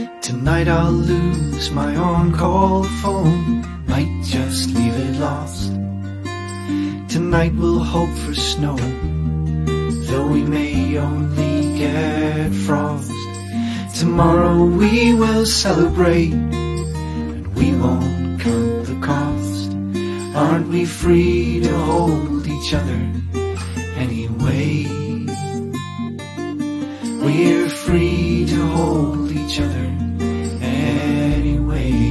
Tonight I'll lose my on-call phone, might just leave it lost. Tonight we'll hope for snow, though we may only get frost. Tomorrow we will celebrate, and we won't count the cost. Aren't we free to hold each other anyway? We're free to hold each other anyway.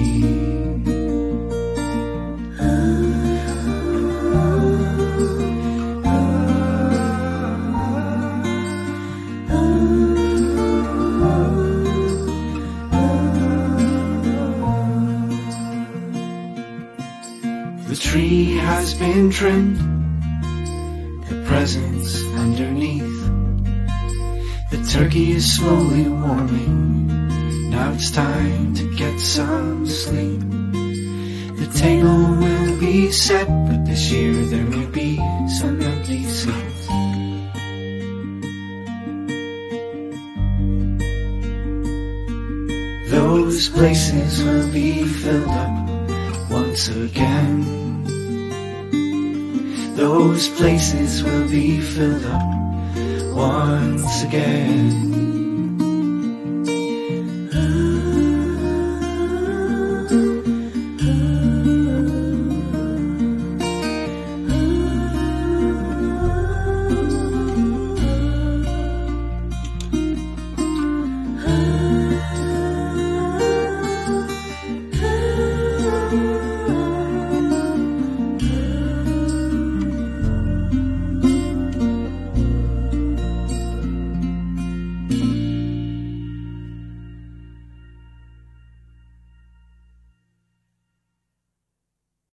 The tree has been trimmed, the presents underneath. The turkey is slowly warming, now it's time to get some sleep. The table will be set, but this year there may be some empty seats. Those places will be filled up once again. Those places will be filled up once again.